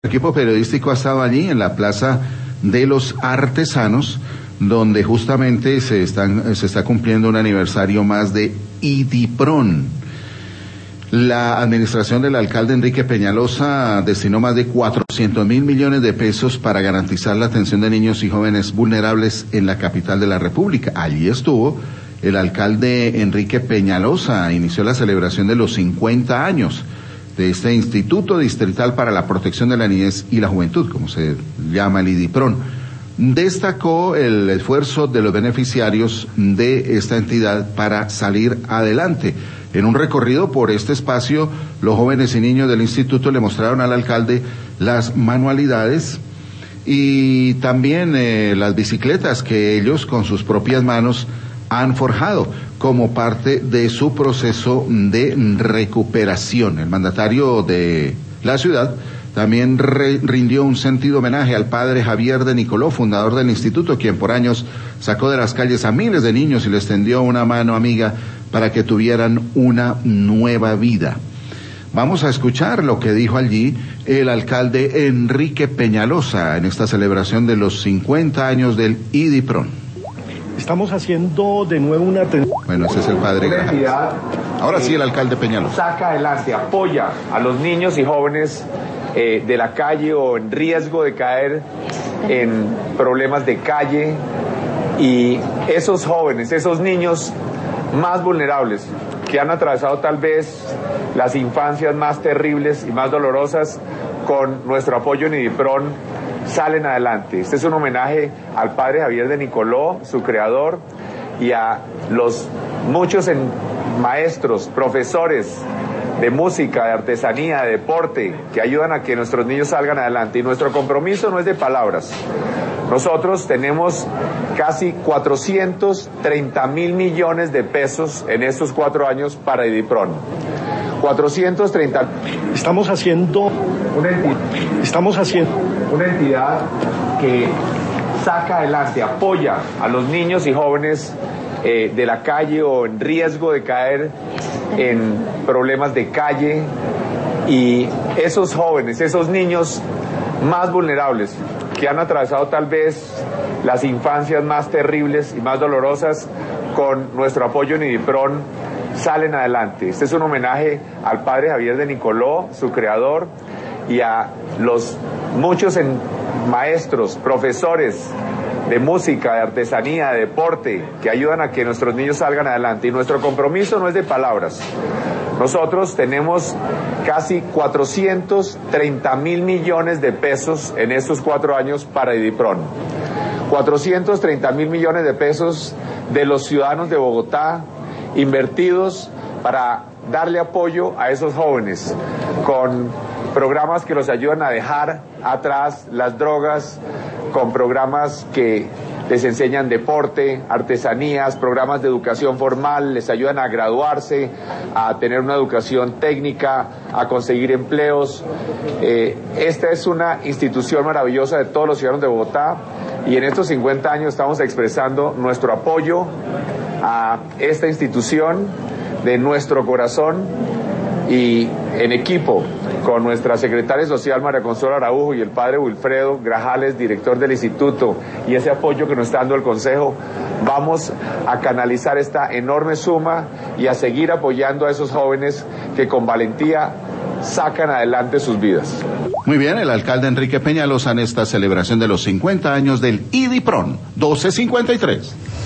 El equipo periodístico ha estado allí en la Plaza de los Artesanos, donde justamente se está cumpliendo un aniversario más de IDIPRON. La administración del alcalde Enrique Peñalosa destinó más de 400.000 millones de pesos para garantizar la atención de niños y jóvenes vulnerables en la capital de la República. Allí estuvo el alcalde Enrique Peñalosa, inició la celebración de los 50 años de este Instituto Distrital para la Protección de la Niñez y la Juventud, como se llama el IDIPRON. Destacó el esfuerzo de los beneficiarios de esta entidad para salir adelante. En un recorrido por este espacio, los jóvenes y niños del instituto le mostraron al alcalde las manualidades y también las bicicletas que ellos con sus propias manos han forjado como parte de su proceso de recuperación. El mandatario de la ciudad también rindió un sentido homenaje al padre Javier de Nicoló, fundador del instituto, quien por años sacó de las calles a miles de niños y les tendió una mano amiga para que tuvieran una nueva vida. Vamos a escuchar lo que dijo allí el alcalde Enrique Peñalosa en esta celebración de los 50 años del IDIPRON. Estamos haciendo de nuevo una... Bueno, ese es el padre Grajales. Ahora sí, el alcalde Peñalosa. Saca adelante, apoya a los niños y jóvenes de la calle o en riesgo de caer en problemas de calle, y esos jóvenes, esos niños más vulnerables que han atravesado tal vez las infancias más terribles y más dolorosas, con nuestro apoyo en IDIPRON salen adelante. Este es un homenaje al padre Javier de Nicoló, su creador, y a los muchos maestros, profesores de música, de artesanía, de deporte, que ayudan a que nuestros niños salgan adelante. Y nuestro compromiso no es de palabras. Nosotros tenemos casi 430.000 millones de pesos en estos 4 años para IDIPRON. 430. Estamos haciendo una entidad que saca adelante, apoya a los niños y jóvenes de la calle o en riesgo de caer en problemas de calle, y esos jóvenes, esos niños más vulnerables que han atravesado tal vez las infancias más terribles y más dolorosas, con nuestro apoyo en IDIPRON salen adelante. Este es un homenaje al padre Javier de Nicoló, su creador, y a los muchos maestros, profesores de música, de artesanía, de deporte, que ayudan a que nuestros niños salgan adelante. Y nuestro compromiso no es de palabras. Nosotros tenemos casi 430.000 millones de pesos en estos 4 años para IDIPRON. 430.000 millones de pesos de los ciudadanos de Bogotá, invertidos para darle apoyo a esos jóvenes, con programas que los ayudan a dejar atrás las drogas, con programas que les enseñan deporte, artesanías, programas de educación formal, les ayudan a graduarse, a tener una educación técnica, a conseguir empleos. Esta es una institución maravillosa de todos los ciudadanos de Bogotá, y en estos 50 años estamos expresando nuestro apoyo a esta institución de nuestro corazón, y en equipo con nuestra secretaria social María Consuelo Araujo y el padre Wilfredo Grajales, director del instituto, y ese apoyo que nos está dando el consejo, vamos a canalizar esta enorme suma y a seguir apoyando a esos jóvenes que con valentía sacan adelante sus vidas. Muy bien, el alcalde Enrique Peñalosa en esta celebración de los 50 años del IDIPRON. 12:53.